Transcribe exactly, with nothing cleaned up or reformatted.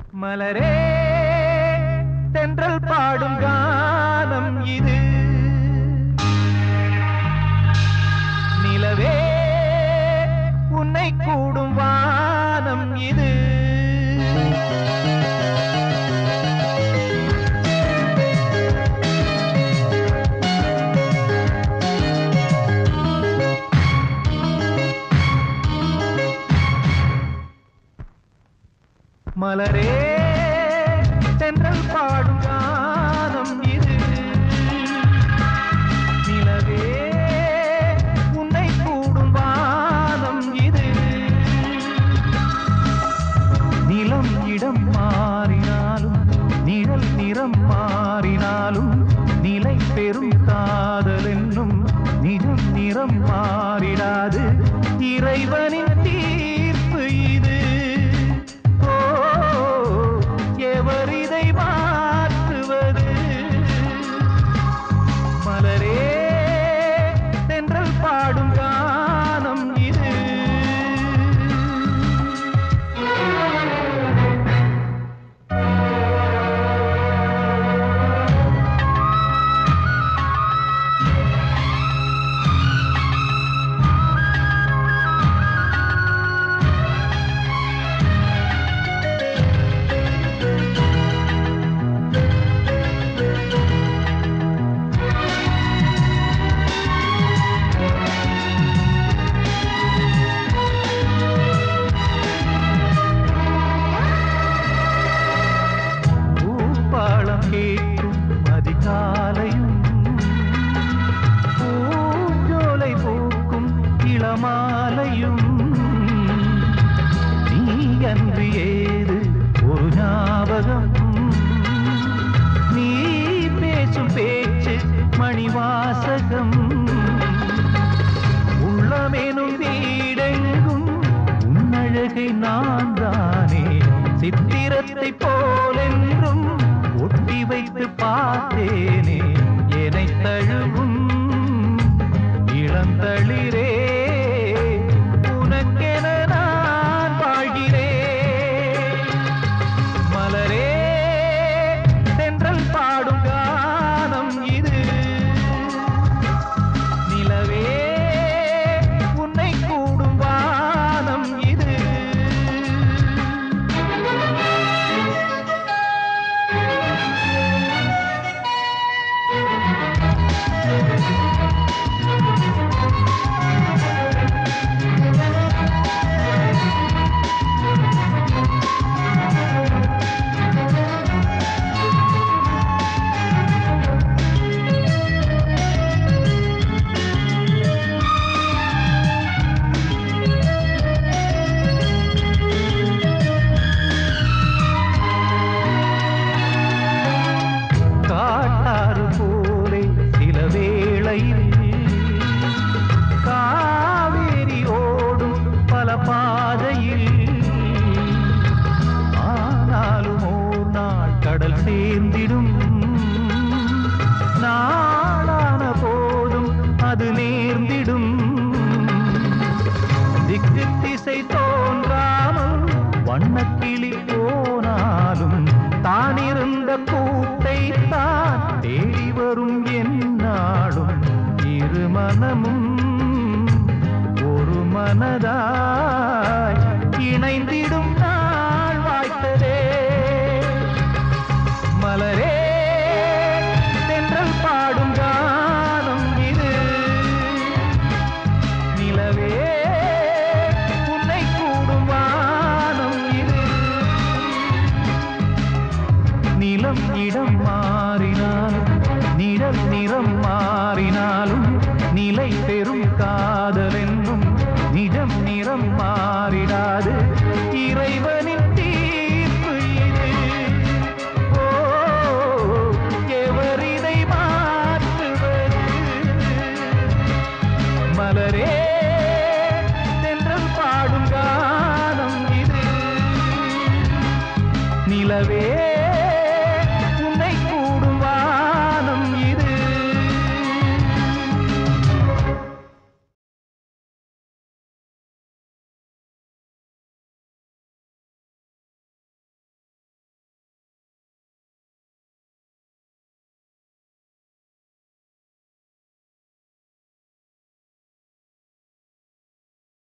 மலரே தென்றல் பாடும் கானம் இது நிலவே உன்னை கூடும் வானம் இது மலரே தென்றல் பாடும் கானம் இது நிலவே உன்னை கூடும் வானம் இது நிலம் இடம் மாறினாலும் நிழல் நிறம் மாறினாலும் நிலை பெறும் காதல் என்னும் நிஜம் நிறம் மாறிடாது இறைவனின் தீர்ப்பு இது எவரிதை மாற்றுவது மலரே தென்றல் பாடும் கானம் இது கேட்கும் அதிகாலையும் பூஞ்சோலை பூக்கும் இளமாலையும் நீ அன்று ஏது ஒரு ஞாபகம் நீ பேசும் பேச்சு மணிவாசகம் உள்ளமெனும் வீடெங்கும் உன்னழகை நான் தானே சித்திரத்தை போலென்றும் ஒட்டி வைத்து பார்த்தேனே என்னை தழுவும் இளந்தளிரே உனக்கென நான் வாழ்கிறேன் மலரே தென்றல் பாடும் கானம் இது நிலவே உன்னை கூடும் வானம் இது காட்டாறு போலே சில வேளையில் காவேரி ஓடும் பல பாதையில் ஆனாலும் ஓர் நாள் கடல் சேர்ந்திடும் நாளான போதும் அது நேர்ந்திடும் திக்கு திசை தோன்றாமல் வண்ணக்கிளி போனாலும் தானிருந்த கூட்டை தான் தேடி வரும் என்னாலும் இரு மனமும் ஒரு மனதாய் இணைந்திடும் நாள் வாய்த்ததே மலரே தென்றல் பாடும் கானம் இது நிலவே உன்னை கூடும் வானம் இது நிலம் இடம் மாறினாலும் நிழல் நிறம் மாறினாலும் நிலை பெறும் காதல் என்னும் நிஜம் நிறம் மாறிடாது இறைவனின் தீர்ப்பு இது ஓ எவரிதை மாற்றுவது மலரே தென்றல் பாடும் கானம் இது நிலவே